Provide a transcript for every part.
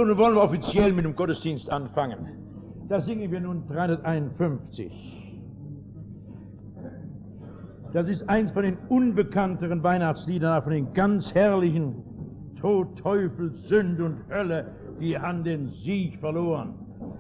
So, nun wollen wir offiziell mit dem Gottesdienst anfangen. Da singen wir nun 351. Das ist eins von den unbekannteren Weihnachtsliedern, von den ganz herrlichen. Tod, Teufel, Sünde und Hölle, die haben den Sieg verloren.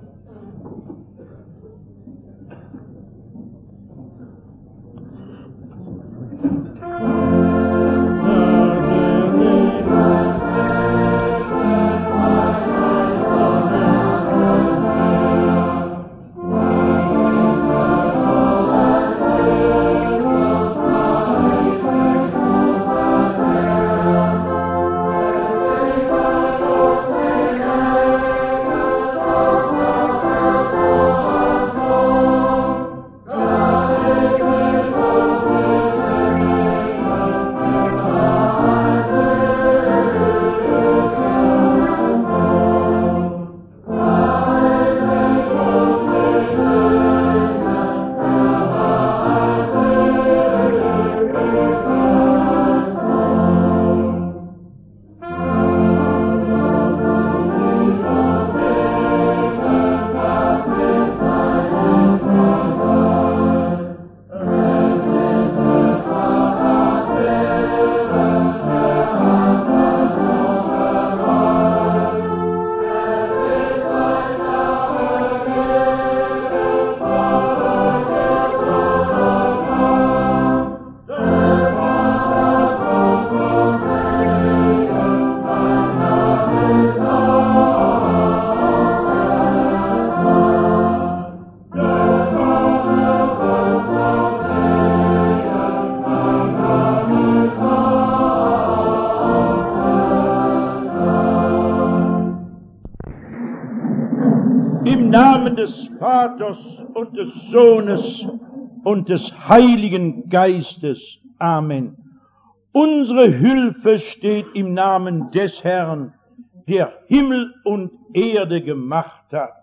Im Namen des Vaters und des Sohnes und des Heiligen Geistes. Amen. Unsere Hilfe steht im Namen des Herrn, der Himmel und Erde gemacht hat.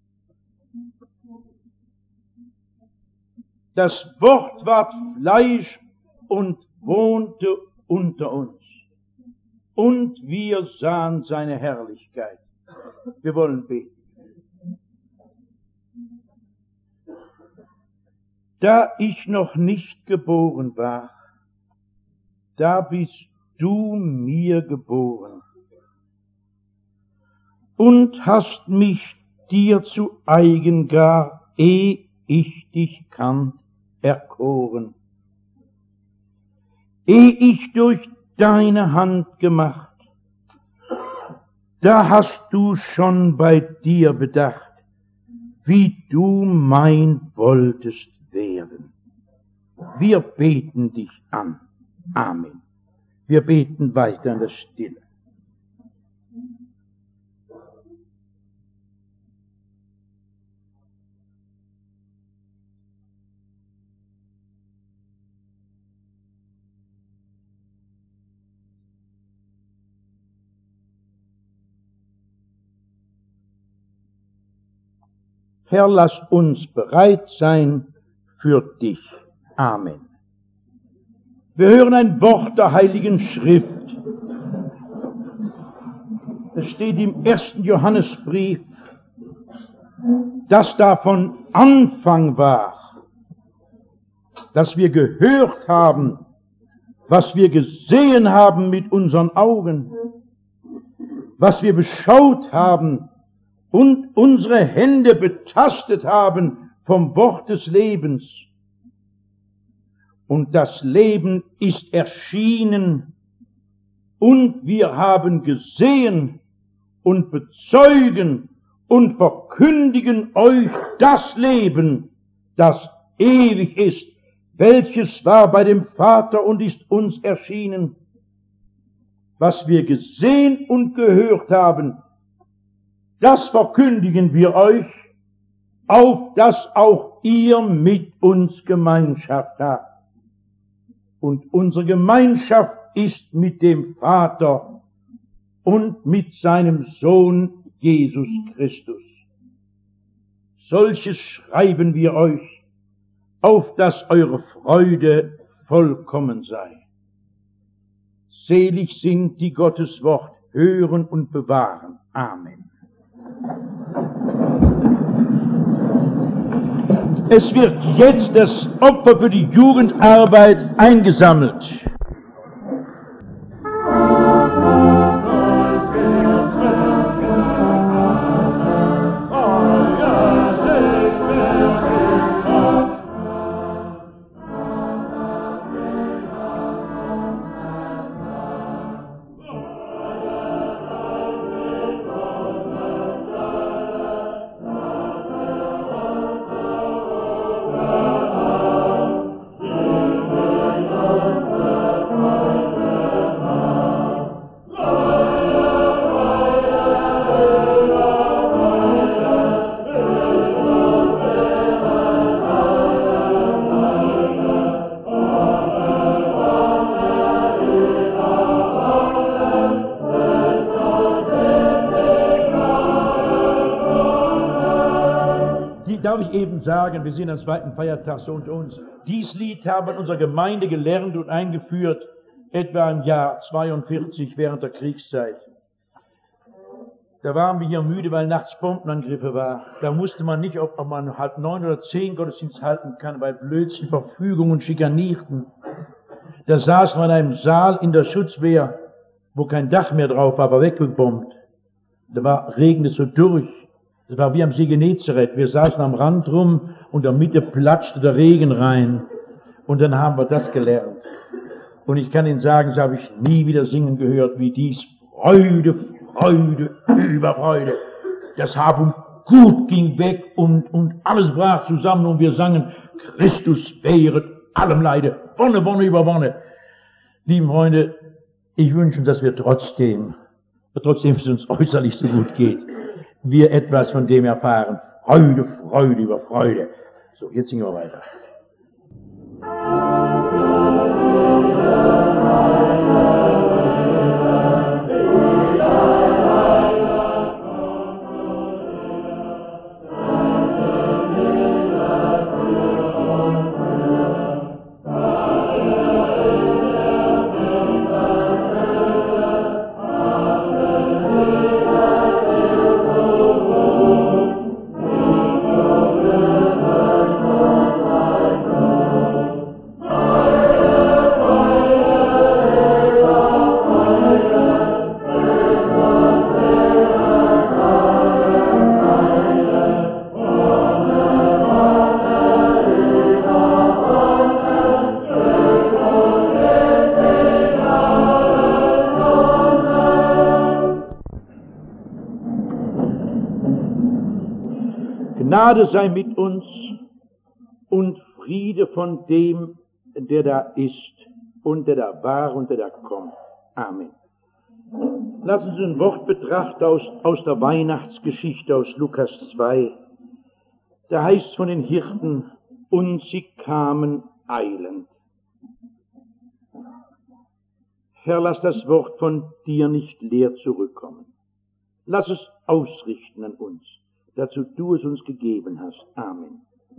Das Wort ward Fleisch und wohnte unter uns. Und wir sahen seine Herrlichkeit. Wir wollen beten. Da ich noch nicht geboren war, da bist du mir geboren und hast mich dir zu eigen gar, ehe ich dich kannt, erkoren. Ehe ich durch deine Hand gemacht, da hast du schon bei dir bedacht, wie du mein wolltest werden. Wir beten dich an. Amen. Wir beten weiter in der Stille. Herr, lass uns bereit sein für dich. Amen. Wir hören ein Wort der Heiligen Schrift. Es steht im 1. Johannesbrief, dass da von Anfang war, dass wir gehört haben, was wir gesehen haben mit unseren Augen, was wir beschaut haben und unsere Hände betastet haben vom Wort des Lebens. Und das Leben ist erschienen, und wir haben gesehen und bezeugen und verkündigen euch das Leben, das ewig ist, welches war bei dem Vater und ist uns erschienen. Was wir gesehen und gehört haben, das verkündigen wir euch, auf dass auch ihr mit uns Gemeinschaft habt. Und unsere Gemeinschaft ist mit dem Vater und mit seinem Sohn Jesus Christus. Solches schreiben wir euch, auf dass eure Freude vollkommen sei. Selig sind, die Gottes Wort hören und bewahren. Amen. Es wird jetzt das Opfer für die Jugendarbeit eingesammelt. Darf ich eben sagen, wir sind am zweiten Feiertag so unter uns. Dies Lied haben wir in unserer Gemeinde gelernt und eingeführt, etwa im Jahr 42 während der Kriegszeit. Da waren wir hier müde, weil nachts Bombenangriffe waren. Da wusste man nicht, ob man 8:30 oder 10 Gottesdienst halten kann, weil Blödsinn, Verfügungen schikanierten. Da saßen wir in einem Saal in der Schutzwehr, wo kein Dach mehr drauf war, aber weggebombt. Da regnete es so durch. Das war wie am See Genezareth. Wir saßen am Rand rum und in der Mitte platschte der Regen rein. Und dann haben wir das gelernt. Und ich kann Ihnen sagen, das habe ich nie wieder singen gehört wie dies. Freude, Freude, über Freude. Das Hab und Gut ging weg und alles brach zusammen und wir sangen, Christus wehret allem Leide, Wonne, Wonne über Wonne. Lieben Freunde, ich wünsche uns, dass wir trotzdem es uns äußerlich so gut geht, wir etwas von dem erfahren. Freude, Freude über Freude. So, jetzt singen wir weiter. Gnade sei mit uns und Friede von dem, der da ist und der da war und der da kommt. Amen. Lassen Sie ein Wort betrachten aus der Weihnachtsgeschichte aus Lukas 2. Da heißt es von den Hirten, und sie kamen eilend. Herr, lass das Wort von dir nicht leer zurückkommen. Lass es ausrichten an uns. Dazu du es uns gegeben hast. Amen.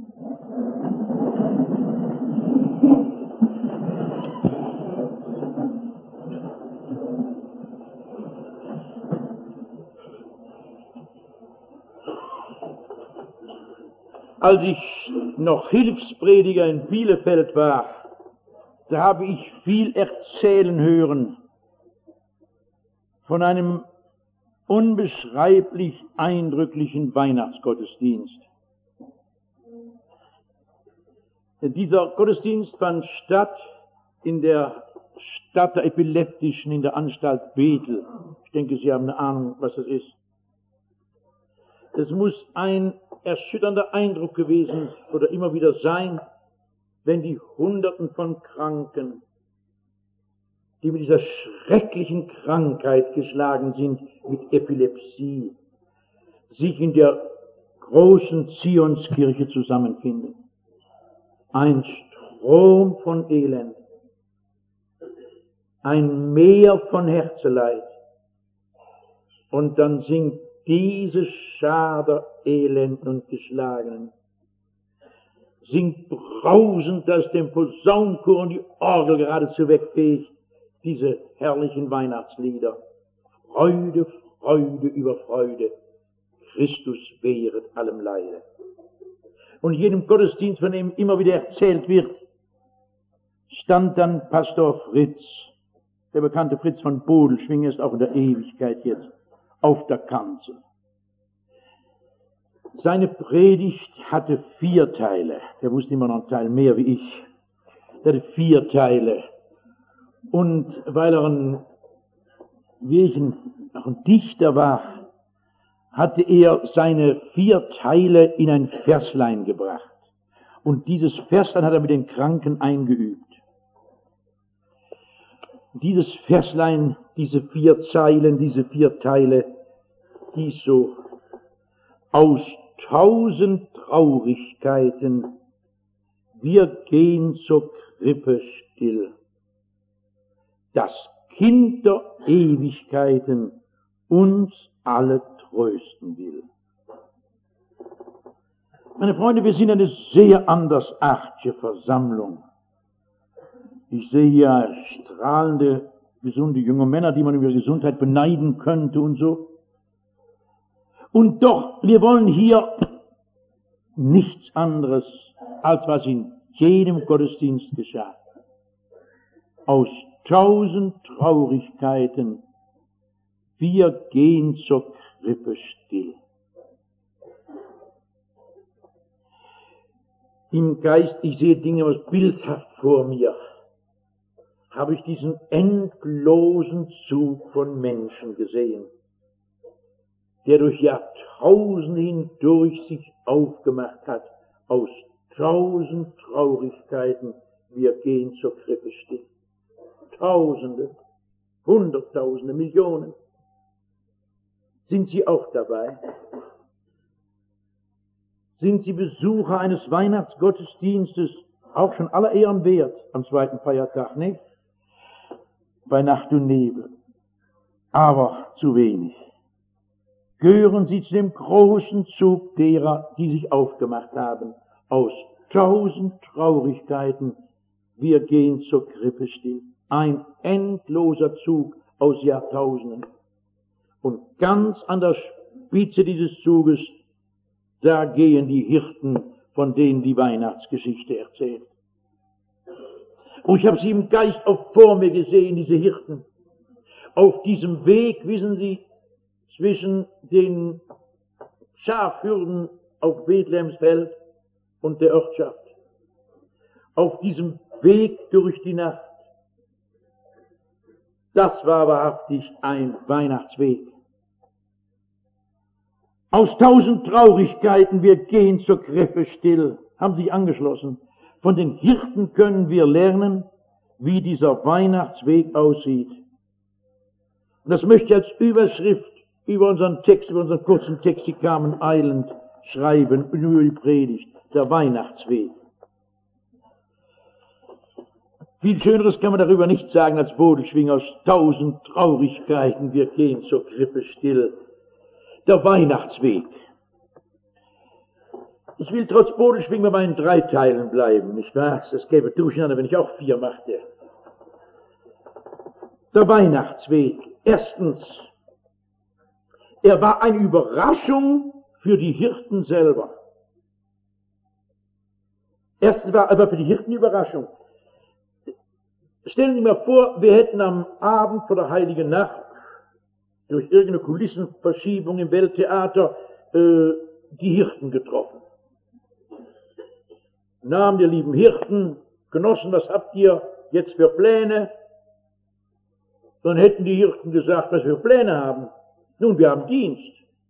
Als ich noch Hilfsprediger in Bielefeld war, da habe ich viel erzählen hören von einem unbeschreiblich eindrücklichen Weihnachtsgottesdienst. Dieser Gottesdienst fand statt in der Stadt der Epileptischen, in der Anstalt Bethel. Ich denke, Sie haben eine Ahnung, was das ist. Es muss ein erschütternder Eindruck gewesen oder immer wieder sein, wenn die Hunderten von Kranken, die mit dieser schrecklichen Krankheit geschlagen sind, mit Epilepsie, sich in der großen Zionskirche zusammenfinden. Ein Strom von Elend, ein Meer von Herzeleid. Und dann singt diese Schar der Elenden und Geschlagenen, singt brausend, dass dem Posaunenchor und die Orgel geradezu wegfegt, diese herrlichen Weihnachtslieder. Freude, Freude über Freude. Christus wehret allem Leide. Und in jedem Gottesdienst, von dem immer wieder erzählt wird, stand dann Pastor Fritz, der bekannte Fritz von Bodelschwingh, ist auch in der Ewigkeit jetzt, auf der Kanzel. Seine Predigt hatte 4 Teile. Der wusste immer noch einen Teil mehr wie ich. Der hatte 4 Teile. Und weil er ein Dichter war, hatte er seine 4 Teile in ein Verslein gebracht. Und dieses Verslein hat er mit den Kranken eingeübt. Dieses Verslein, diese 4 Zeilen, diese 4 Teile, hieß so: Aus 1000 Traurigkeiten, wir gehen zur Krippe still. Das Kind der Ewigkeiten uns alle trösten will. Meine Freunde, wir sind eine sehr andersartige Versammlung. Ich sehe hier strahlende, gesunde junge Männer, die man über ihre Gesundheit beneiden könnte und so. Und doch, wir wollen hier nichts anderes, als was in jedem Gottesdienst geschah. Aus 1000 Traurigkeiten, wir gehen zur Krippe still. Im Geist, ich sehe Dinge was bildhaft vor mir, habe ich diesen endlosen Zug von Menschen gesehen, der durch Jahrtausende hindurch sich aufgemacht hat, aus 1000 Traurigkeiten, wir gehen zur Krippe still. Tausende, Hunderttausende, Millionen. Sind Sie auch dabei? Sind Sie Besucher eines Weihnachtsgottesdienstes, auch schon aller Ehren wert, am 2. Feiertag, nicht? Bei Nacht und Nebel. Aber zu wenig. Gehören Sie zu dem großen Zug derer, die sich aufgemacht haben, aus 1000 Traurigkeiten, wir gehen zur Krippe still. Ein endloser Zug aus Jahrtausenden. Und ganz an der Spitze dieses Zuges, da gehen die Hirten, von denen die Weihnachtsgeschichte erzählt. Und ich habe sie im Geist auch vor mir gesehen, diese Hirten. Auf diesem Weg, wissen Sie, zwischen den Schafhürden auf Bethlehems Feld und der Ortschaft. Auf diesem Weg durch die Nacht. Das war wahrhaftig ein Weihnachtsweg. Aus 1000 Traurigkeiten, wir gehen zur Krippe still, haben sich angeschlossen. Von den Hirten können wir lernen, wie dieser Weihnachtsweg aussieht. Und das möchte ich als Überschrift über unseren Text, über unseren kurzen Text, die kamen eilend, schreiben, über die Predigt, der Weihnachtsweg. Viel Schöneres kann man darüber nicht sagen als Bodelschwingh, aus 1000 Traurigkeiten, wir gehen zur Krippe still. Der Weihnachtsweg. Ich will trotz Bodelschwingh bei meinen 3 Teilen bleiben, nicht wahr? Das gäbe Durcheinander, wenn ich auch 4 machte. Der Weihnachtsweg. Erstens, er war eine Überraschung für die Hirten selber. Erstens war aber für die Hirten Überraschung. Stellen Sie mir vor, wir hätten am Abend vor der Heiligen Nacht durch irgendeine Kulissenverschiebung im Welttheater die Hirten getroffen. Namen der lieben Hirten, Genossen, was habt ihr jetzt für Pläne? Dann hätten die Hirten gesagt, was wir für Pläne haben. Nun, wir haben Dienst.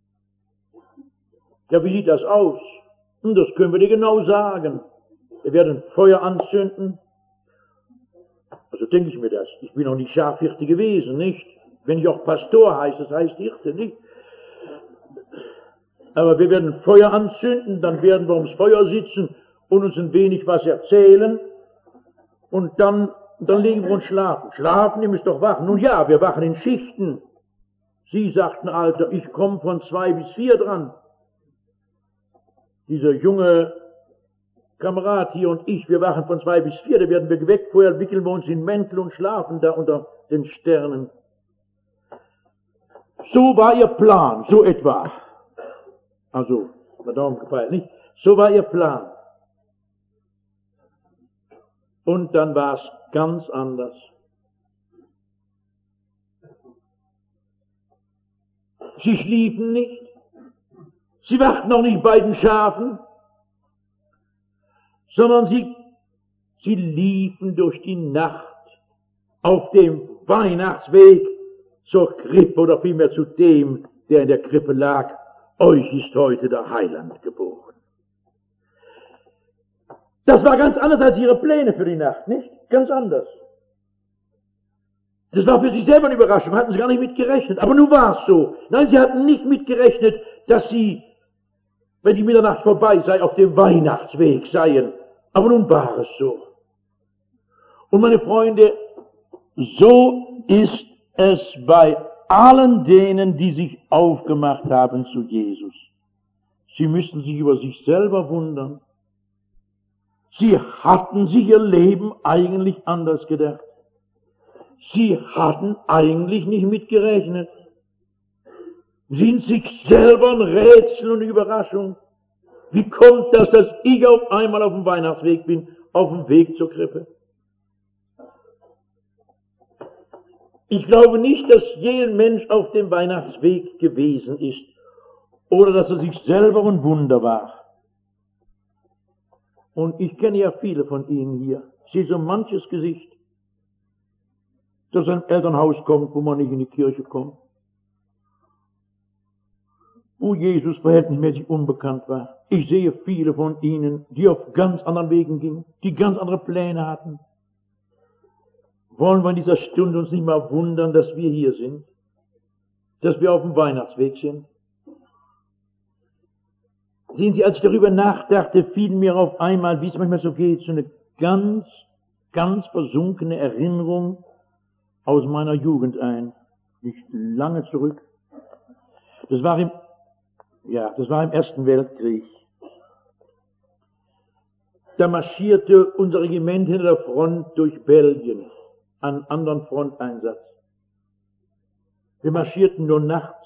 Ja, wie sieht das aus? Und das können wir dir genau sagen. Wir werden Feuer anzünden. Also denke ich mir das. Ich bin noch nicht Schafhirte gewesen, nicht? Wenn ich auch Pastor heiße, das heißt Hirte, nicht? Aber wir werden Feuer anzünden, dann werden wir ums Feuer sitzen und uns ein wenig was erzählen und dann legen wir uns schlafen. Schlafen, ihr müsst doch wachen. Nun ja, wir wachen in Schichten. Sie sagten, Alter, ich komme von 2 bis 4 dran. Dieser junge Kamerad hier und ich, wir wachen von 2 bis 4, da werden wir geweckt, vorher wickeln wir uns in Mäntel und schlafen da unter den Sternen. So war ihr Plan, so etwa. Also, mit Daumen gepeilt, nicht? So war ihr Plan. Und dann war es ganz anders. Sie schliefen nicht. Sie wachten auch nicht bei den Schafen, sondern sie liefen durch die Nacht auf dem Weihnachtsweg zur Krippe oder vielmehr zu dem, der in der Krippe lag. Euch ist heute der Heiland geboren. Das war ganz anders als ihre Pläne für die Nacht, nicht? Ganz anders. Das war für sie selber eine Überraschung, hatten sie gar nicht mit gerechnet. Aber nun war es so. Nein, sie hatten nicht mit gerechnet, dass sie, wenn die Mitternacht vorbei sei, auf dem Weihnachtsweg seien. Aber nun war es so. Und meine Freunde, so ist es bei allen denen, die sich aufgemacht haben zu Jesus. Sie müssten sich über sich selber wundern. Sie hatten sich ihr Leben eigentlich anders gedacht. Sie hatten eigentlich nicht mitgerechnet. Sind sich selber ein Rätsel und eine Überraschung. Wie kommt das, dass ich auf einmal auf dem Weihnachtsweg bin, auf dem Weg zur Krippe? Ich glaube nicht, dass jeder Mensch auf dem Weihnachtsweg gewesen ist oder dass er sich selber ein Wunder war. Und ich kenne ja viele von Ihnen hier. Ich sehe so manches Gesicht, das ein Elternhaus kommt, wo man nicht in die Kirche kommt, wo Jesus verhältnismäßig unbekannt war. Ich sehe viele von Ihnen, die auf ganz anderen Wegen gingen, die ganz andere Pläne hatten. Wollen wir in dieser Stunde uns nicht mal wundern, dass wir hier sind, dass wir auf dem Weihnachtsweg sind? Sehen Sie, als ich darüber nachdachte, fiel mir auf einmal, wie es manchmal so geht, so eine ganz, ganz versunkene Erinnerung aus meiner Jugend ein. Nicht lange zurück. Das war im Ersten Weltkrieg. Da marschierte unser Regiment hinter der Front durch Belgien, an anderen Fronteinsatz. Wir marschierten nur nachts.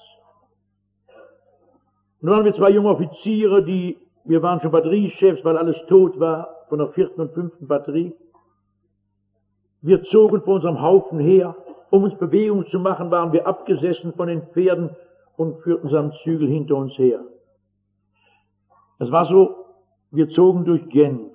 Nun waren wir zwei junge Offiziere, wir waren schon Batteriechefs, weil alles tot war, von der 4. und 5. Batterie. Wir zogen vor unserem Haufen her. Um uns Bewegung zu machen, waren wir abgesessen von den Pferden und führten samt Zügel hinter uns her. Es war so, wir zogen durch Gent.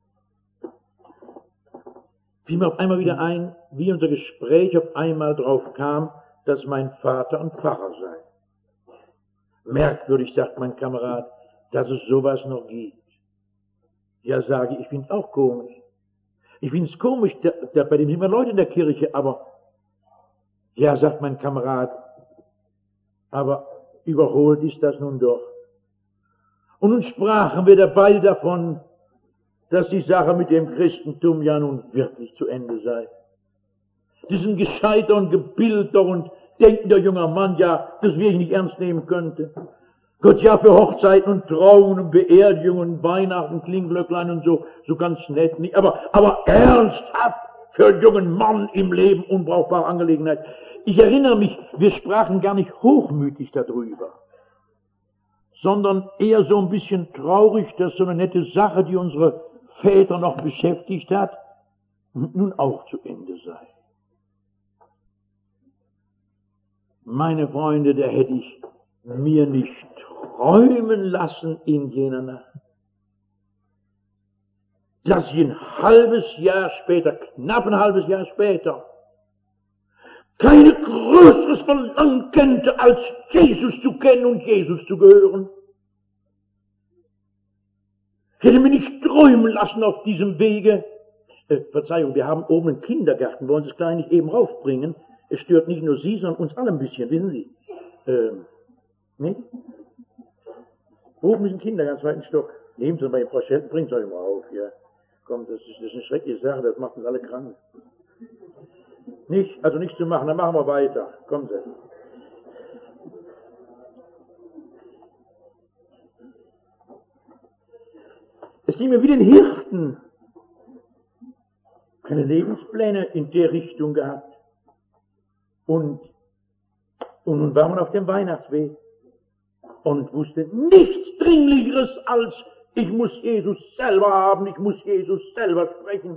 Fiel mir auf einmal wieder ein, wie unser Gespräch auf einmal drauf kam, dass mein Vater ein Pfarrer sei. Merkwürdig, sagt mein Kamerad, dass es sowas noch gibt. Ja, sage ich, finde es auch komisch. Ich finde es komisch, bei dem sind immer Leute in der Kirche, aber, ja, sagt mein Kamerad, aber überholt ist das nun doch. Und nun sprachen wir dabei davon, dass die Sache mit dem Christentum ja nun wirklich zu Ende sei. Das ist ein gescheiter und gebildeter und denkender junger Mann, ja, das wir ich nicht ernst nehmen könnte. Gott, ja, für Hochzeiten und Trauungen und Beerdigungen und Weihnachten, Klingglöcklein und so ganz nett nicht, aber ernsthaft für einen jungen Mann im Leben unbrauchbare Angelegenheit. Ich erinnere mich, wir sprachen gar nicht hochmütig darüber, sondern eher so ein bisschen traurig, dass so eine nette Sache, die unsere Väter noch beschäftigt hat, nun auch zu Ende sei. Meine Freunde, da hätte ich mir nicht träumen lassen in jener Nacht, dass ich ein halbes Jahr später, knapp ein halbes Jahr später, keine größeres Verlangen kannte, als Jesus zu kennen und Jesus zu gehören. Ich hätte mir nicht träumen lassen auf diesem Wege. Verzeihung, wir haben oben einen Kindergarten, wollen Sie es gleich nicht eben raufbringen. Es stört nicht nur Sie, sondern uns alle ein bisschen, wissen Sie. Nicht? Oben ist ein Kindergarten, 2. Stock. Nehmen Sie mal, Frau Schelten, bringt es euch mal auf. Ja. Komm, das ist eine schreckliche Sache, das macht uns alle krank. Nicht, also nichts zu machen, dann machen wir weiter. Kommen Sie. Es ging mir wie den Hirten. Keine Lebenspläne in der Richtung gehabt. Und nun war man auf dem Weihnachtsweg. und wusste nichts Dringlicheres als, ich muss Jesus selber haben, ich muss Jesus selber sprechen.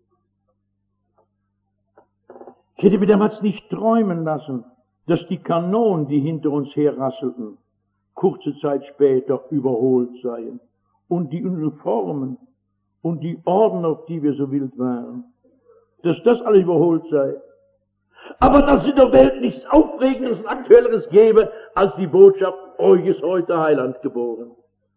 Ich hätte mir damals nicht träumen lassen, dass die Kanonen, die hinter uns herrasselten, kurze Zeit später überholt seien. Und die Uniformen und die Orden, auf die wir so wild waren, dass das alles überholt sei. Aber dass es in der Welt nichts Aufregendes und Aktuelleres gäbe, als die Botschaft, euch ist heute Heiland geboren.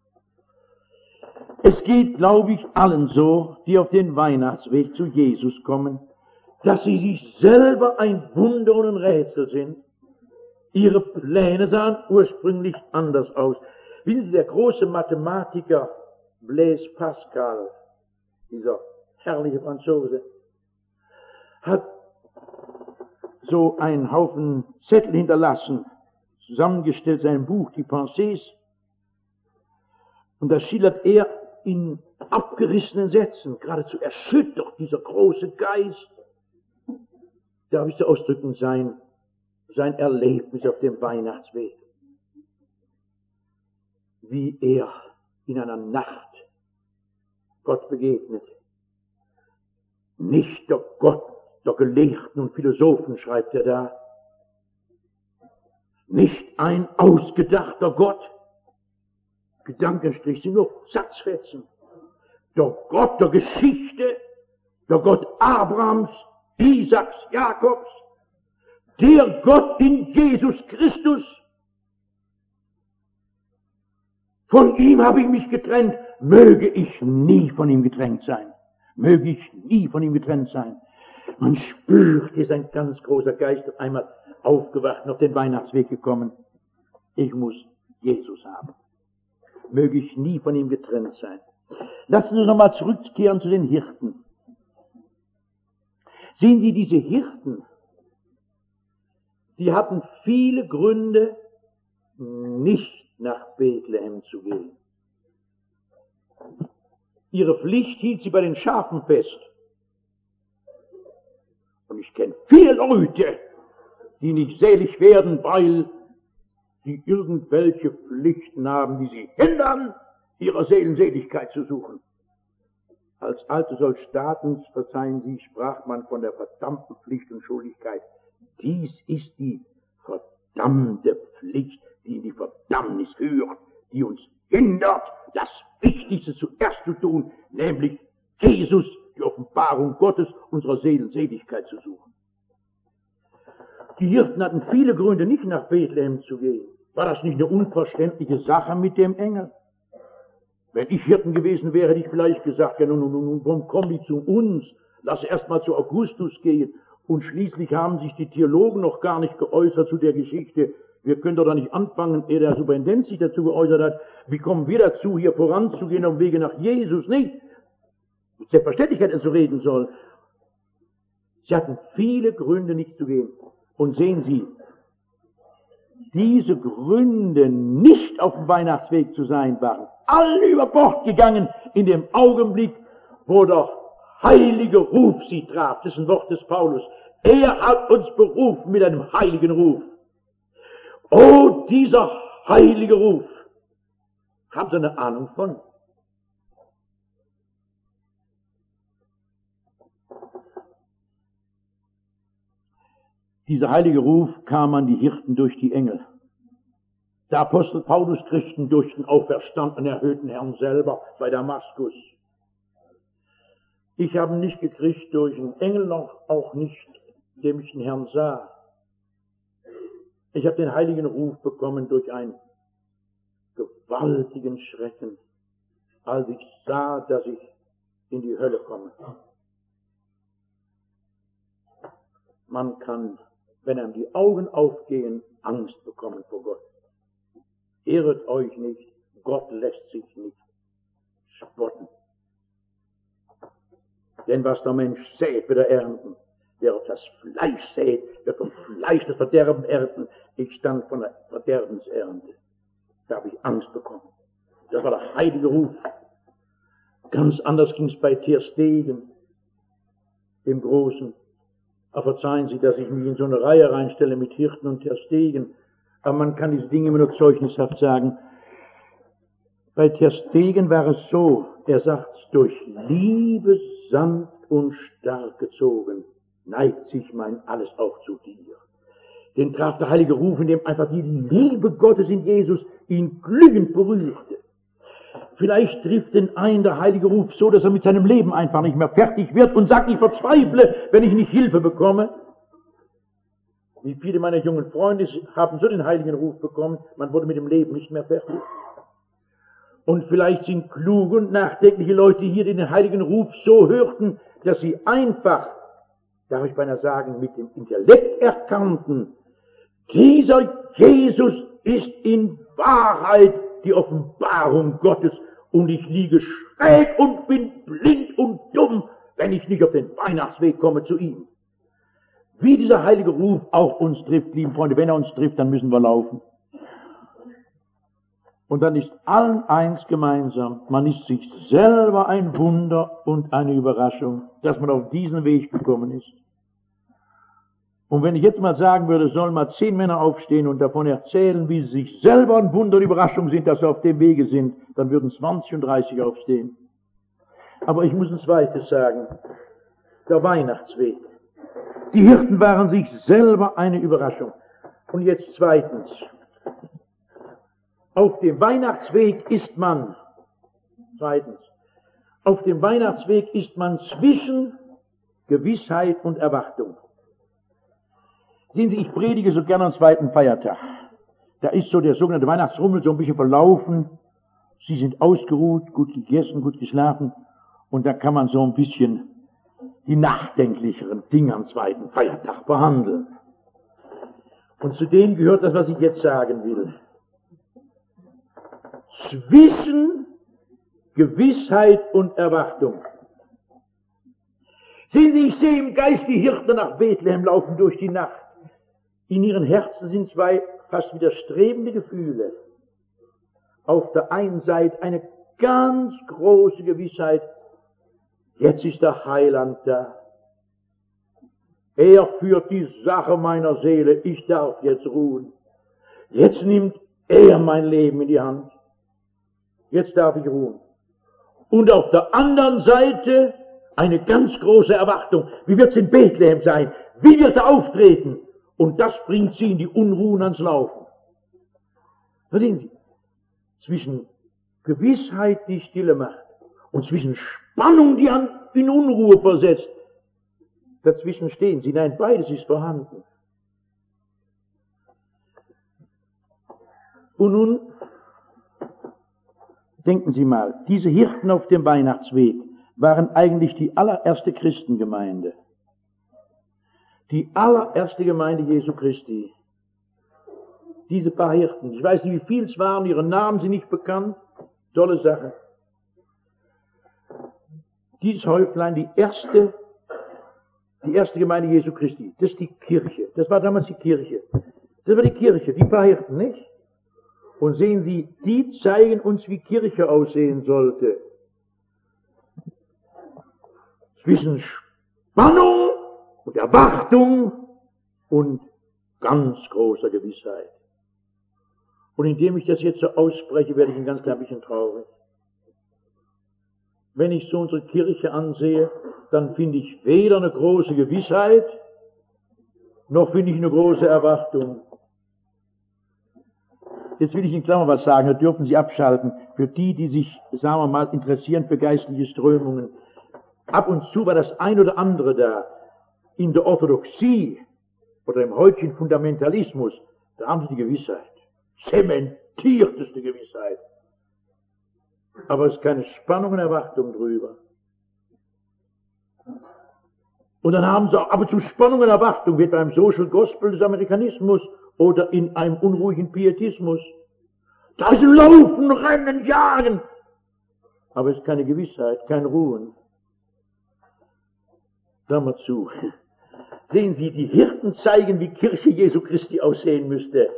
Es geht, glaube ich, allen so, die auf den Weihnachtsweg zu Jesus kommen, dass sie sich selber ein Wunder und ein Rätsel sind. Ihre Pläne sahen ursprünglich anders aus. Wissen Sie, der große Mathematiker Blaise Pascal, dieser herrliche Franzose, hat so einen Haufen Zettel hinterlassen, zusammengestellt sein Buch, die Pensées, und da schildert er in abgerissenen Sätzen, geradezu erschüttert, dieser große Geist, darf ich so ausdrücken, sein Erlebnis auf dem Weihnachtsweg, wie er in einer Nacht Gott begegnet. Nicht der Gott der Gelehrten und Philosophen, schreibt er da, nicht ein ausgedachter Gott, Gedankenstrich sind nur Satzfetzen, der Gott der Geschichte, der Gott Abrahams, Isaaks, Jakobs, der Gott in Jesus Christus. Von ihm habe ich mich getrennt, möge ich nie von ihm getrennt sein. Möge ich nie von ihm getrennt sein. Man spürt, hier ist ein ganz großer Geist auf einmal aufgewacht und auf den Weihnachtsweg gekommen. Ich muss Jesus haben. Möge ich nie von ihm getrennt sein. Lassen Sie uns nochmal zurückkehren zu den Hirten. Sehen Sie, diese Hirten, die hatten viele Gründe, nicht nach Bethlehem zu gehen. Ihre Pflicht hielt sie bei den Schafen fest. Und ich kenne viele Leute, die nicht selig werden, weil sie irgendwelche Pflichten haben, die sie hindern, ihrer Seelenseligkeit zu suchen. Als alte Soldatens, verzeihen Sie, sprach man von der verdammten Pflicht und Schuldigkeit. Dies ist die verdammte Pflicht, die in die Verdammnis führt, die uns hindert, das Wichtigste zuerst zu tun, nämlich Jesus, die Offenbarung Gottes, unserer Seelenseligkeit zu suchen. Die Hirten hatten viele Gründe, nicht nach Bethlehem zu gehen. War das nicht eine unverständliche Sache mit dem Engel? Wenn ich Hirten gewesen wäre, hätte ich vielleicht gesagt, ja nun, warum kommen die zu uns? Lass erst mal zu Augustus gehen. Und schließlich haben sich die Theologen noch gar nicht geäußert zu der Geschichte. Wir können doch da nicht anfangen, ehe der Superintendent sich dazu geäußert hat. Wie kommen wir dazu, hier voranzugehen auf dem Wege nach Jesus? Nicht? Mit Selbstverständlichkeit hätten sie reden sollen. Sie hatten viele Gründe, nicht zu gehen. Und sehen Sie, diese Gründe, nicht auf dem Weihnachtsweg zu sein, waren alle über Bord gegangen in dem Augenblick, wo der heilige Ruf sie traf. Das ist ein Wort des Paulus. Er hat uns berufen mit einem heiligen Ruf. Oh, dieser heilige Ruf. Haben Sie eine Ahnung von? Dieser heilige Ruf kam an die Hirten durch die Engel. Der Apostel Paulus kriegt ihn durch den auferstandenen, erhöhten Herrn selber bei Damaskus. Ich habe ihn nicht gekriegt durch einen Engel, noch auch nicht, indem ich den Herrn sah. Ich habe den heiligen Ruf bekommen durch einen gewaltigen Schrecken, als ich sah, dass ich in die Hölle komme. Man kann, wenn einem die Augen aufgehen, Angst bekommen vor Gott. Irret euch nicht, Gott lässt sich nicht spotten. Denn was der Mensch sät, wird er ernten. Wer auf das Fleisch sät, wird vom Fleisch das Verderben ernten. Ich stand von der Verderbensernte. Da habe ich Angst bekommen. Das war der heilige Ruf. Ganz anders ging es bei Ter Stegen, dem Großen. Aber verzeihen Sie, dass ich mich in so eine Reihe reinstelle mit Hirten und Ter Stegen. Aber man kann diese Dinge immer nur zeugnishaft sagen. Bei Ter Stegen war es so, er sagt, durch Liebe sanft und stark gezogen, neigt sich mein Alles auch zu dir. Den traf der heilige Ruf, in dem einfach die Liebe Gottes in Jesus ihn glühend berührte. Vielleicht trifft den einen der heilige Ruf so, dass er mit seinem Leben einfach nicht mehr fertig wird und sagt, ich verzweifle, wenn ich nicht Hilfe bekomme. Wie viele meiner jungen Freunde haben so den heiligen Ruf bekommen, man wurde mit dem Leben nicht mehr fertig. Und vielleicht sind kluge und nachdenkliche Leute hier, die den heiligen Ruf so hörten, dass sie einfach, darf ich beinahe sagen, mit dem Intellekt erkannten, dieser Jesus ist in Wahrheit die Offenbarung Gottes und ich liege schräg und bin blind und dumm, wenn ich nicht auf den Weihnachtsweg komme zu ihm. Wie dieser heilige Ruf auch uns trifft, lieben Freunde, wenn er uns trifft, dann müssen wir laufen. Und dann ist allen eins gemeinsam, man ist sich selber ein Wunder und eine Überraschung, dass man auf diesen Weg gekommen ist. Und wenn ich jetzt mal sagen würde, sollen mal 10 Männer aufstehen und davon erzählen, wie sie sich selber ein Wunder und Überraschung sind, dass sie auf dem Wege sind, dann würden 20 und 30 aufstehen. Aber ich muss ein zweites sagen, der Weihnachtsweg. Die Hirten waren sich selber eine Überraschung. Und jetzt zweitens, auf dem Weihnachtsweg ist man, auf dem Weihnachtsweg ist man zwischen Gewissheit und Erwartung. Sehen Sie, ich predige so gerne am zweiten Feiertag. Da ist so der sogenannte Weihnachtsrummel so ein bisschen verlaufen. Sie sind ausgeruht, gut gegessen, gut geschlafen. Und da kann man so ein bisschen die nachdenklicheren Dinge am zweiten Feiertag behandeln. Und zu denen gehört das, was ich jetzt sagen will. Zwischen Gewissheit und Erwartung. Sehen Sie, ich sehe im Geist die Hirten nach Bethlehem laufen durch die Nacht. In ihren Herzen sind zwei fast widerstrebende Gefühle. Auf der einen Seite eine ganz große Gewissheit, jetzt ist der Heiland da. Er führt die Sache meiner Seele, ich darf jetzt ruhen. Jetzt nimmt er mein Leben in die Hand. Jetzt darf ich ruhen. Und auf der anderen Seite eine ganz große Erwartung. Wie wird es in Bethlehem sein? Wie wird er auftreten? Und das bringt sie in die Unruhen ans Laufen. Verstehen Sie? Zwischen Gewissheit, die Stille macht, und zwischen Spannung, die in Unruhe versetzt, dazwischen stehen sie. Nein, beides ist vorhanden. Und nun denken Sie mal, diese Hirten auf dem Weihnachtsweg waren eigentlich die allererste Christengemeinde. Die allererste Gemeinde Jesu Christi. Diese paar Hirten, ich weiß nicht, wie viel es waren, ihre Namen sind nicht bekannt, tolle Sache. Dieses Häuflein, die erste Gemeinde Jesu Christi, das ist die Kirche, das war damals die Kirche. Das war die Kirche, die paar Hirten, nicht? Und sehen Sie, die zeigen uns, wie Kirche aussehen sollte. Zwischen Spannung und Erwartung und ganz großer Gewissheit. Und indem ich das jetzt so ausspreche, werde ich ein ganz klein bisschen traurig. Wenn ich so unsere Kirche ansehe, dann finde ich weder eine große Gewissheit, noch finde ich eine große Erwartung. Jetzt will ich in Klammern was sagen, da dürfen Sie abschalten, für die, die sich, sagen wir mal, interessieren für geistliche Strömungen. Ab und zu war das ein oder andere da. In der Orthodoxie oder im heutigen Fundamentalismus, da haben Sie die Gewissheit. Zementierteste Gewissheit. Aber es ist keine Spannung und Erwartung drüber. Und dann haben sie auch ab und zu Spannung und Erwartung, wie beim Social Gospel des Amerikanismus oder in einem unruhigen Pietismus. Da ist ein Laufen, Rennen, Jagen. Aber es ist keine Gewissheit, kein Ruhen. Hör mal zu. Sehen Sie, die Hirten zeigen, wie Kirche Jesu Christi aussehen müsste.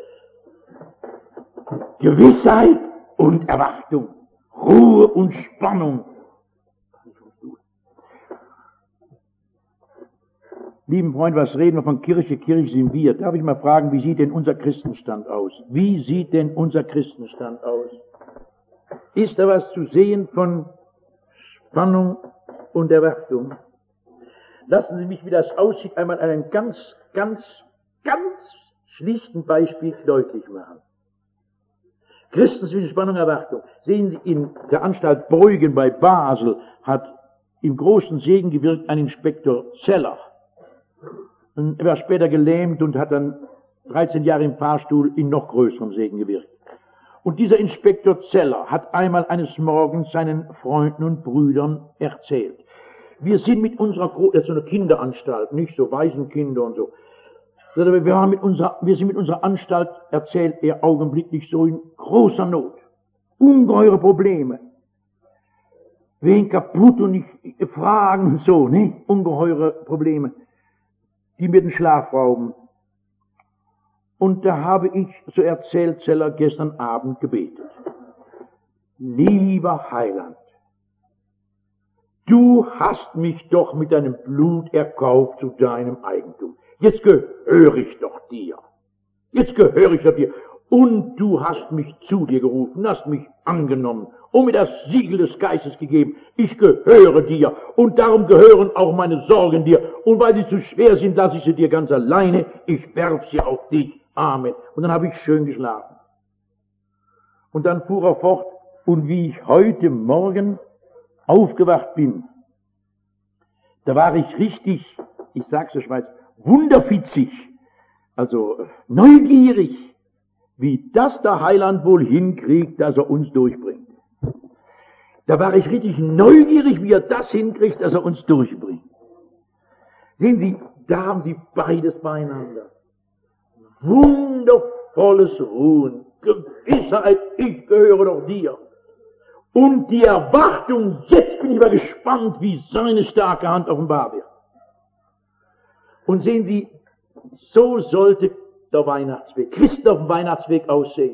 Gewissheit und Erwartung. Ruhe und Spannung. Lieben Freund, was reden wir von Kirche? Kirche sind wir. Darf ich mal fragen, wie sieht denn unser Christenstand aus? Wie sieht denn unser Christenstand aus? Ist da was zu sehen von Spannung und Erwartung? Lassen Sie mich, wie das aussieht, einmal an einem ganz schlichten Beispiel deutlich machen. Christen zwischen Spannung und Erwartung. Sehen Sie, in der Anstalt Breugen bei Basel hat im großen Segen gewirkt ein Inspektor Zeller. Und er war später gelähmt und hat dann 13 Jahre im Fahrstuhl in noch größerem Segen gewirkt. Und dieser Inspektor Zeller hat einmal eines Morgens seinen Freunden und Brüdern erzählt: Wir sind mit unserer so eine Kinderanstalt, nicht so Waisenkinder und so. Wir sind mit unserer Anstalt, erzählt er augenblicklich, so in großer Not. Ungeheure Probleme. Wen kaputt und nicht fragen und so, ne? Ungeheure Probleme, die mir den Schlaf rauben. Und da habe ich, so erzählt Zeller, gestern Abend gebetet: Lieber Heiland, du hast mich doch mit deinem Blut erkauft zu deinem Eigentum. Jetzt gehöre ich doch dir. Jetzt gehöre ich doch dir. Und du hast mich zu dir gerufen, hast mich angenommen und mir das Siegel des Geistes gegeben. Ich gehöre dir und darum gehören auch meine Sorgen dir. Und weil sie zu schwer sind, lasse ich sie dir ganz alleine. Ich werf sie auf dich. Amen. Und dann habe ich schön geschlafen. Und dann fuhr er fort: Und wie ich heute Morgen aufgewacht bin, da war ich richtig, ich sag's der Schweiz, wunderfitzig, also neugierig, wie das der Heiland wohl hinkriegt, dass er uns durchbringt. Da war ich richtig neugierig, wie er das hinkriegt, dass er uns durchbringt. Sehen Sie, da haben Sie beides beieinander. Wundervolles Ruhen, Gewissheit, ich gehöre doch dir. Und die Erwartung, jetzt bin ich mal gespannt, wie seine starke Hand offenbar wird. Und sehen Sie, so sollte der Weihnachtsweg, Christen auf dem Weihnachtsweg aussehen.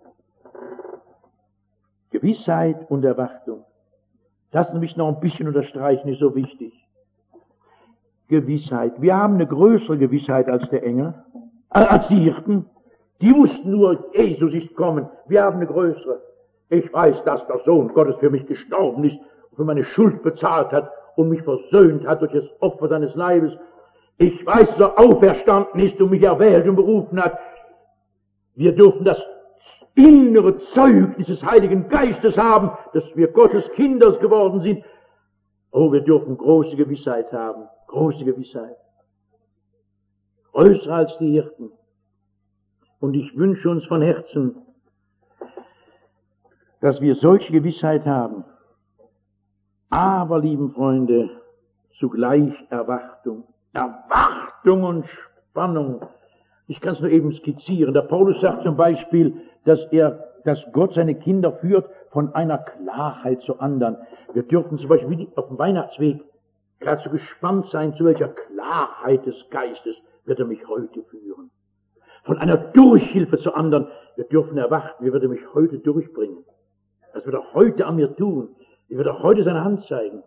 Gewissheit und Erwartung. Lassen Sie mich noch ein bisschen unterstreichen, ist so wichtig. Gewissheit. Wir haben eine größere Gewissheit als der Engel, als die Hirten. Die wussten nur, Jesus ist kommen. Wir haben eine größere. Ich weiß, dass der Sohn Gottes für mich gestorben ist, für meine Schuld bezahlt hat und mich versöhnt hat durch das Opfer seines Leibes. Ich weiß, dass er auferstanden ist und mich erwählt und berufen hat. Wir dürfen das innere Zeugnis des Heiligen Geistes haben, dass wir Gottes Kinder geworden sind. Oh, wir dürfen große Gewissheit haben, große Gewissheit. Größer als die Hirten. Und ich wünsche uns von Herzen, dass wir solche Gewissheit haben. Aber, lieben Freunde, zugleich Erwartung. Erwartung und Spannung. Ich kann es nur eben skizzieren. Der Paulus sagt zum Beispiel, dass Gott seine Kinder führt von einer Klarheit zur anderen. Wir dürfen zum Beispiel wie auf dem Weihnachtsweg gerade so gespannt sein, zu welcher Klarheit des Geistes wird er mich heute führen. Von einer Durchhilfe zur anderen. Wir dürfen erwarten, wie wird er mich heute durchbringen. Was wird er heute an mir tun? Wie wird er heute seine Hand zeigen?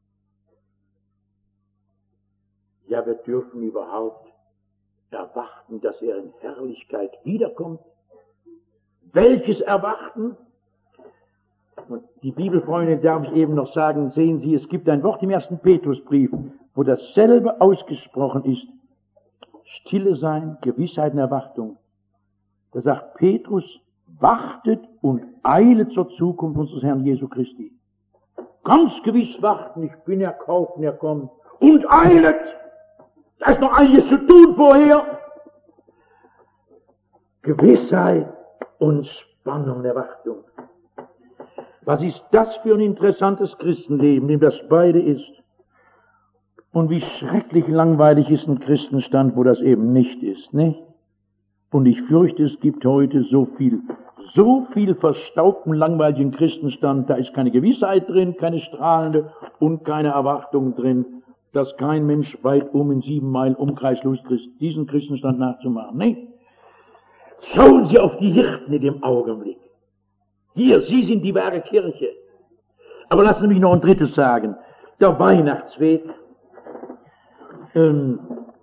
Ja, wir dürfen überhaupt erwarten, dass er in Herrlichkeit wiederkommt. Welches Erwarten? Und die Bibelfreunde, darf ich eben noch sagen, sehen Sie, es gibt ein Wort im 1. Petrusbrief, wo dasselbe ausgesprochen ist. Stille sein, Gewissheit und Erwartung. Da sagt Petrus: Wartet und eilet zur Zukunft unseres Herrn Jesu Christi. Ganz gewiss warten, ich bin erkauft und er kommt. Und eilet! Da ist noch einiges zu tun vorher. Gewissheit und Spannung und Erwartung. Was ist das für ein interessantes Christenleben, dem das beide ist? Und wie schrecklich langweilig ist ein Christenstand, wo das eben nicht ist, ne? Und ich fürchte, es gibt heute so viel verstaubten, langweiligen Christenstand, da ist keine Gewissheit drin, keine strahlende und keine Erwartung drin, dass kein Mensch weit in 7 Meilen Umkreis Lust ist, diesen Christenstand nachzumachen, ne? Schauen Sie auf die Hirten in dem Augenblick. Hier, Sie sind die wahre Kirche. Aber lassen Sie mich noch ein drittes sagen. Der Weihnachtsweg.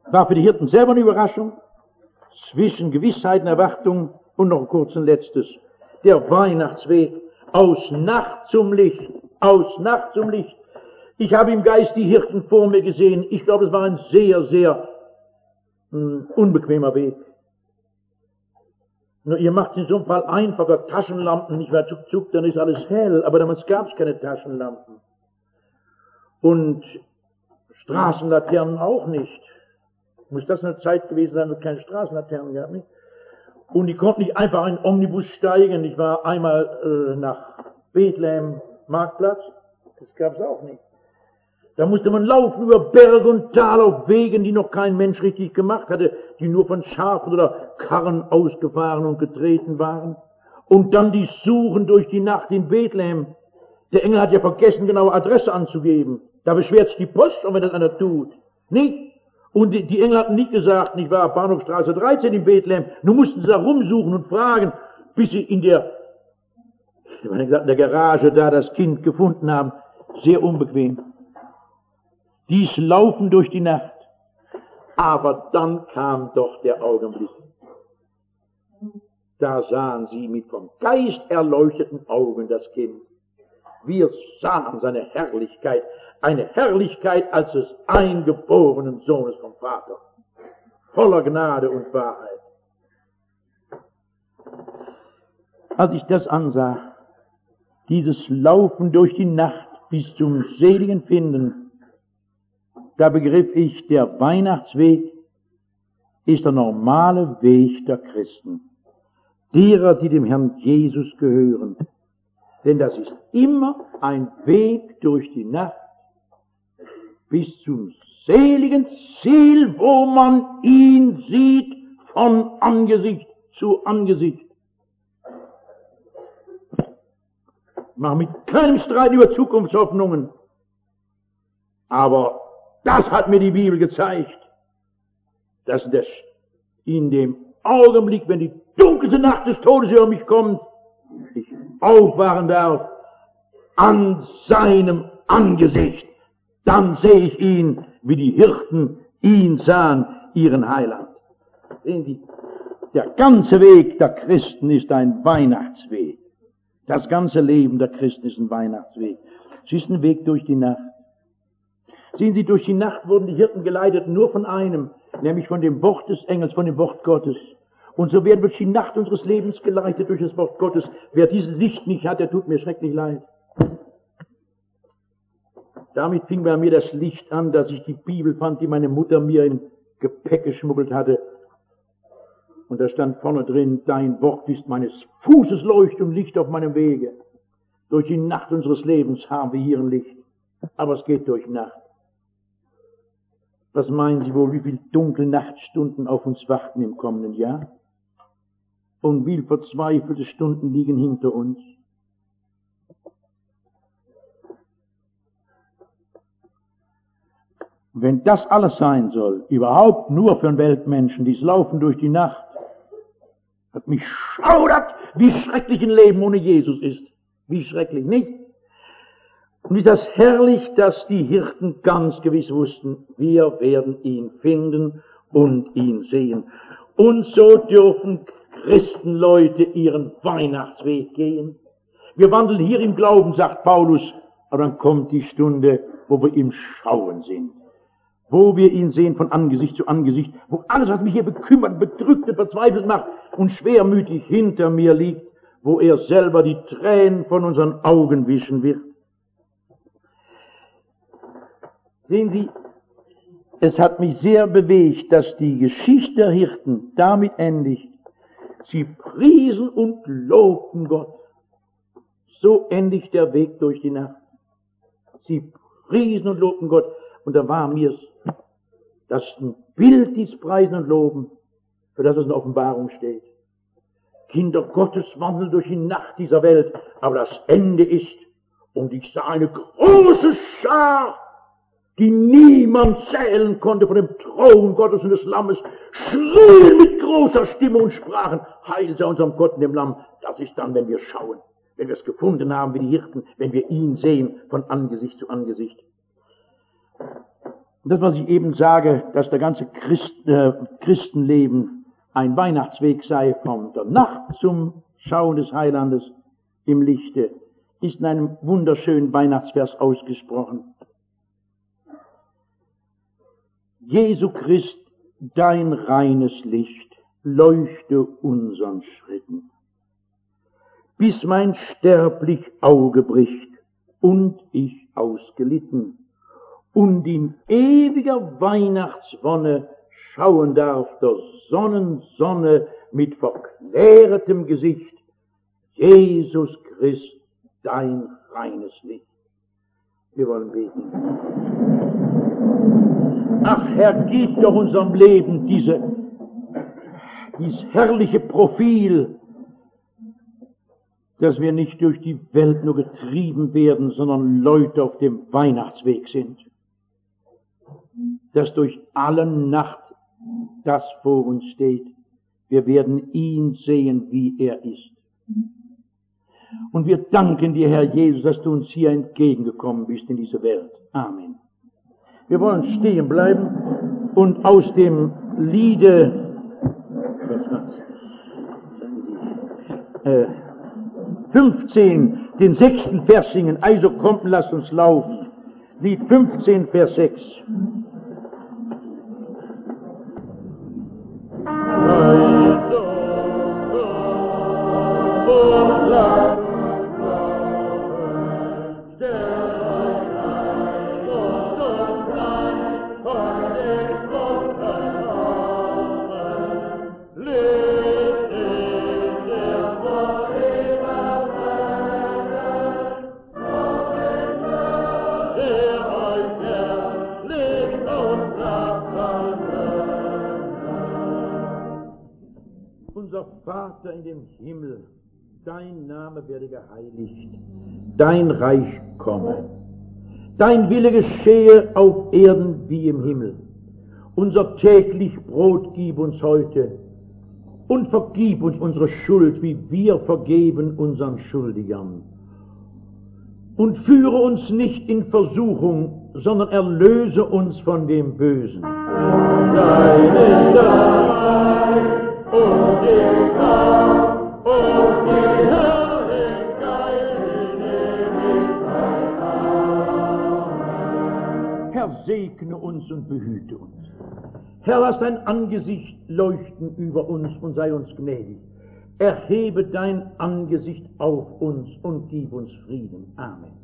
War für die Hirten selber eine Überraschung. Zwischen Gewissheit und Erwartung und noch kurz ein letztes. Der Weihnachtsweg aus Nacht zum Licht, aus Nacht zum Licht. Ich habe im Geist die Hirten vor mir gesehen. Ich glaube, es war ein sehr, sehr unbequemer Weg. Nur ihr macht in so einem Fall einfacher Taschenlampen, nicht wahr, zuck, dann ist alles hell, aber damals gab es keine Taschenlampen. Und Straßenlaternen auch nicht. Muss das eine Zeit gewesen sein, wo es keine Straßenlaternen gab, nicht? Und die konnten nicht einfach in einen Omnibus steigen. Ich war einmal nach Bethlehem Marktplatz, das gab es auch nicht. Da musste man laufen über Berg und Tal auf Wegen, die noch kein Mensch richtig gemacht hatte, die nur von Schafen oder Karren ausgefahren und getreten waren. Und dann die Suchen durch die Nacht in Bethlehem. Der Engel hat ja vergessen, genaue Adresse anzugeben. Da beschwert sich die Post, und wenn das einer tut. Nicht? Und die Engel hatten nicht gesagt, nicht wahr, Bahnhofstraße 13 in Bethlehem. Nun mussten sie da rumsuchen und fragen, bis sie in der Garage da das Kind gefunden haben. Sehr unbequem. Dies Laufen durch die Nacht. Aber dann kam doch der Augenblick. Da sahen sie mit vom Geist erleuchteten Augen das Kind. Wir sahen seine Herrlichkeit, eine Herrlichkeit als des eingeborenen Sohnes vom Vater, voller Gnade und Wahrheit. Als ich das ansah, dieses Laufen durch die Nacht bis zum seligen Finden, da begriff ich, der Weihnachtsweg ist der normale Weg der Christen, derer, die dem Herrn Jesus gehören. Denn das ist immer ein Weg durch die Nacht bis zum seligen Ziel, wo man ihn sieht von Angesicht zu Angesicht. Ich mache mit keinem Streit über Zukunftshoffnungen, aber das hat mir die Bibel gezeigt, dass das in dem Augenblick, wenn die dunkelste Nacht des Todes über mich kommt, ich aufwachen darf an seinem Angesicht. Dann sehe ich ihn, wie die Hirten ihn sahen, ihren Heiland. Sehen Sie, der ganze Weg der Christen ist ein Weihnachtsweg. Das ganze Leben der Christen ist ein Weihnachtsweg. Es ist ein Weg durch die Nacht. Sehen Sie, durch die Nacht wurden die Hirten geleitet nur von einem, nämlich von dem Wort des Engels, von dem Wort Gottes. Und so werden wir durch die Nacht unseres Lebens geleitet durch das Wort Gottes. Wer dieses Licht nicht hat, der tut mir schrecklich leid. Damit fing bei mir das Licht an, dass ich die Bibel fand, die meine Mutter mir im Gepäck geschmuggelt hatte. Und da stand vorne drin, dein Wort ist meines Fußes Leuchte und Licht auf meinem Wege. Durch die Nacht unseres Lebens haben wir hier ein Licht. Aber es geht durch Nacht. Was meinen Sie wohl, wie viele dunkle Nachtstunden auf uns warten im kommenden Jahr? Und wie viele verzweifelte Stunden liegen hinter uns? Wenn das alles sein soll, überhaupt nur für einen Weltmenschen, dies Laufen durch die Nacht, hat mich schaudert, wie schrecklich ein Leben ohne Jesus ist. Wie schrecklich, nicht? Und ist das herrlich, dass die Hirten ganz gewiss wussten, wir werden ihn finden und ihn sehen. Und so dürfen Christenleute ihren Weihnachtsweg gehen. Wir wandeln hier im Glauben, sagt Paulus, aber dann kommt die Stunde, wo wir im Schauen sind. Wo wir ihn sehen von Angesicht zu Angesicht, wo alles, was mich hier bekümmert, bedrückt und verzweifelt macht und schwermütig hinter mir liegt, wo er selber die Tränen von unseren Augen wischen wird. Sehen Sie, es hat mich sehr bewegt, dass die Geschichte der Hirten damit endigt. Sie priesen und lobten Gott. So endigt der Weg durch die Nacht. Sie priesen und lobten Gott. Und da war mir's, das ein Bild, dies Preisen und Loben, für das es in der Offenbarung steht. Kinder Gottes wandeln durch die Nacht dieser Welt, aber das Ende ist, und ich sah eine große Schar, die niemand zählen konnte, von dem Thron Gottes und des Lammes, schrien mit großer Stimme und sprachen, Heil sei unserem Gott und dem Lamm. Das ist dann, wenn wir schauen, wenn wir es gefunden haben wie die Hirten, wenn wir ihn sehen von Angesicht zu Angesicht. Und das, was ich eben sage, dass der ganze Christenleben ein Weihnachtsweg sei, von der Nacht zum Schauen des Heilandes im Lichte, ist in einem wunderschönen Weihnachtsvers ausgesprochen. Jesu Christ, dein reines Licht, leuchte unseren Schritten, bis mein sterblich Auge bricht und ich ausgelitten und in ewiger Weihnachtswonne schauen darf der Sonnensonne mit verklärtem Gesicht, Jesus Christ, dein reines Licht. Wir wollen beten. Ach Herr, gib doch unserem Leben dieses herrliche Profil, dass wir nicht durch die Welt nur getrieben werden, sondern Leute auf dem Weihnachtsweg sind. Dass durch alle Nacht das vor uns steht. Wir werden ihn sehen, wie er ist. Und wir danken dir, Herr Jesus, dass du uns hier entgegengekommen bist in diese Welt. Amen. Wir wollen stehen bleiben und aus dem Liede 15 den 6. Vers singen. Also kommt, lasst uns laufen. Lied 15, Vers 6. Vater in dem Himmel, dein Name werde geheiligt, dein Reich komme, dein Wille geschehe auf Erden wie im Himmel. Unser täglich Brot gib uns heute und vergib uns unsere Schuld, wie wir vergeben unseren Schuldigern. Und führe uns nicht in Versuchung, sondern erlöse uns von dem Bösen. Dein ist Reich und die Kraft und die Herrlichkeit in Ewigkeit. Herr, segne uns und behüte uns. Herr, lass dein Angesicht leuchten über uns und sei uns gnädig. Erhebe dein Angesicht auf uns und gib uns Frieden. Amen.